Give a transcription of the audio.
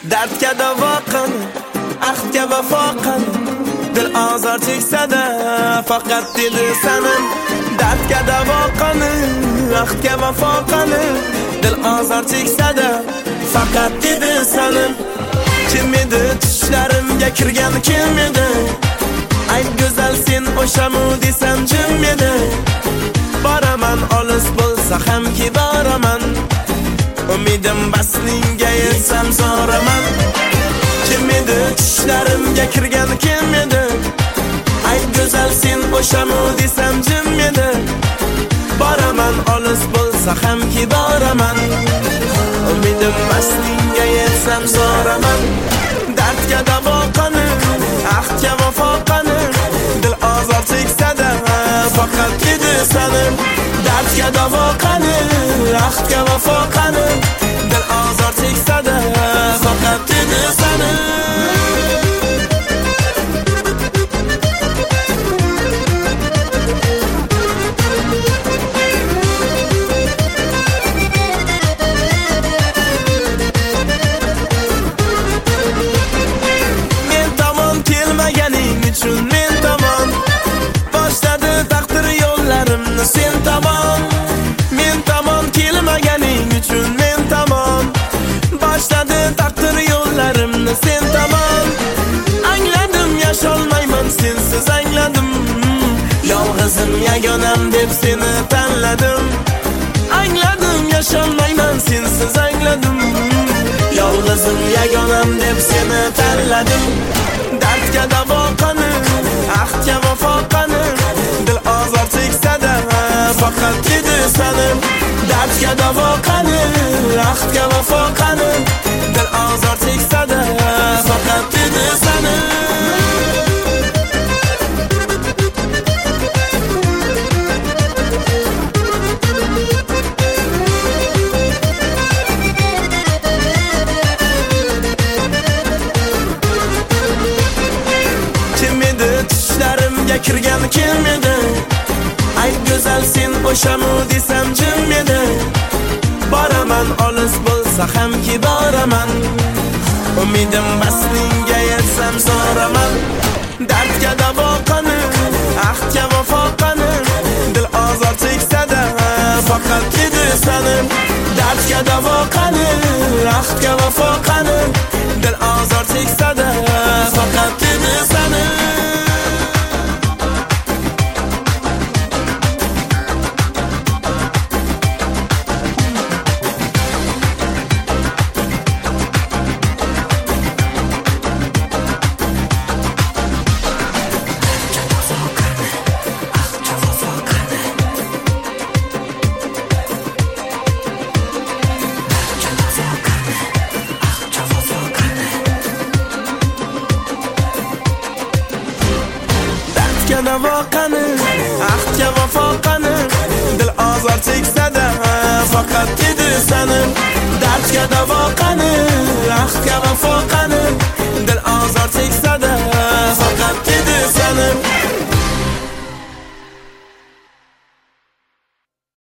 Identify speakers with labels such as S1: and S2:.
S1: Dardga davo qani, ahdga vafo qani, dil azor cheksada faqat dedi sanim. Dardga davo qani, ahdga vafo qani, dil azor cheksada faqat dedi sanim. Kim edi tushlarimga kirgan, kim edi? Ay go'zal sen o'shamu desam jim edi. Boraman olis bo'lsa ham ki boraman, umidim baslinga yetsam zoraman. Kim edi tushlarimga kirgan, kim edi? Ay go'zal sen o'shamu desam jim edi. Boraman olis bo'lsa ham ki boraman, umidim baslinga yetsam zoraman. Dardga davo qani, ahdga vafo qani, dil azor cheksada faqat dedi sanim. Dardga davo qani, ahdga vafo qani, dil azor cheksada faqat dedi sanim. Men tomon boshladi taqdir yo'llarimni sen tomon. Men tomon kelmaganing uchun men tomon boshladi taqdir yo'llarimni sen tomon. Angladim yasholmayman sensiz, angladim yolg'izim yagonam deb seni tanladim. Angladim yasholmayman sensiz, angladim yolg'izim yagonam deb seni tanladim. Dardga davo qani, ahdga vafo qani, dil azor cheksada faqat dedi sanim. Dardga davo qani, ahdga vafo qani, dil azor cheksada faqat dedi sanim. Kirgan kim edi? Ay go'zal sen o'shamu desam jim edi. Boraman olis bo'lsa ham ki boraman, umidim baslinga yetsam zoraman. Dardga davo qani, ahdga vafo qani, dil azor cheksada faqat dedi sanim. Dardga davo qani, ahdga vafo qani, dil azor cheksada faqat dedi sanim. Dardga davo qani, ahdga vafo qani, dil azor cheksada faqat dedi sanim. Dardga davo qani, ahdga vafo qani, dil azor cheksada faqat dedi sanim.